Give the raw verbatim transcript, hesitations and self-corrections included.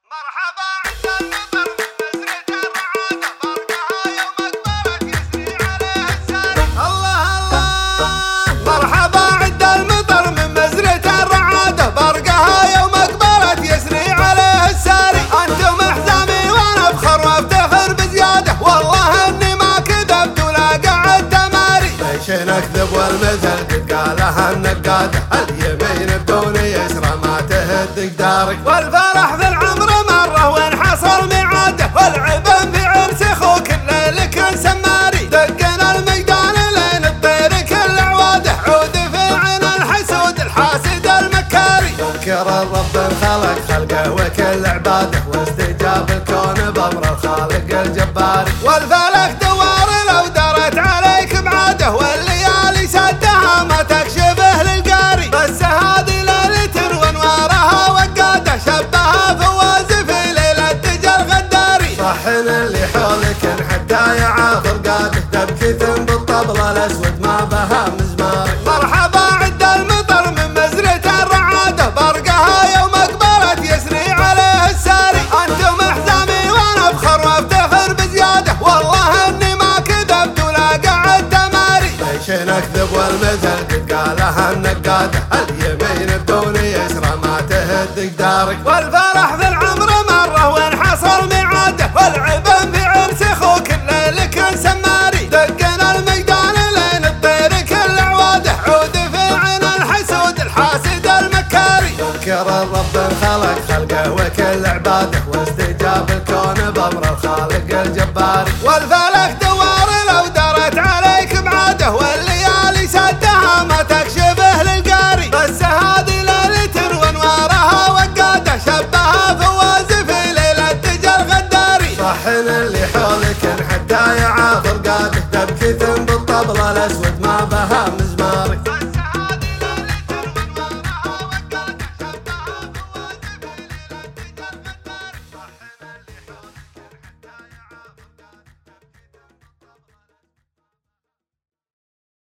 مرحبا عند النظر من نزرة الرعادة برقها يوم اقبلت يسري عليه الساري. الله الله مرحبا عند المطر من مزرة الرعادة برقها يوم اقبلت يسري عليه الساري. انتم احزامي وانا افخر وافتخر بزيادة والله اني ما كذبت ولا قعدت ماري. ليش نكذب والمثل قد قالها النقادة اليمين بدون يسرى ما تهد قدارك. والفرح في العمر مره وين حصل ميعاده والعبن في عرس اخوك الليل كان سماري. دقنا الميدان لين الطير كل عواده عود في عين الحسود الحاسد المكاري. يذكر الرب الخلق خلقه وكل عباده واستجاب الكون بامر الخالق الجباري. والفلك دوار لو درت عليك بعاده والليالي سدها ما تكشفه للقاري. بس هذه ليلة وانوارها وقاده شبها فواز في ليلة دجى الغداري. صحن اللي حولك حتى يعافر قاده دبكة بالطبل الاسود ما بها مزماري. مرحبا عند المطر من مزرة الرعادة برقها يوم اقبلت يسري عليه الساري. انتم احزامي وانا افخر وافتخر بزياده والله اني ما كذبت ولا قعدت ماري. ليش نكذب والمثل قد قالها النقادة اليمين بدون يسرى ما تهد قدارك. والفرح في العمر مره وين حصل ميعاده والعبن في عرس اخوك الليل كان سماري. دقنا الميدان لين الطير كل عواده عود في عين الحسود الحاسد المكاري. يذكر الرب الخلق خلقه وكل عباده واستجاب الكون بامر الخالق الجباري. والفلك دوار لو درت عليك بعاده والليالي سدها ما تكشفه للقاري. بس هذه ليلة وانوارها وقاده شبها فواز في ليلة دجى الغداري. صحن اللي حولك حتى يعافر قاده دبكة بالطبل الاسود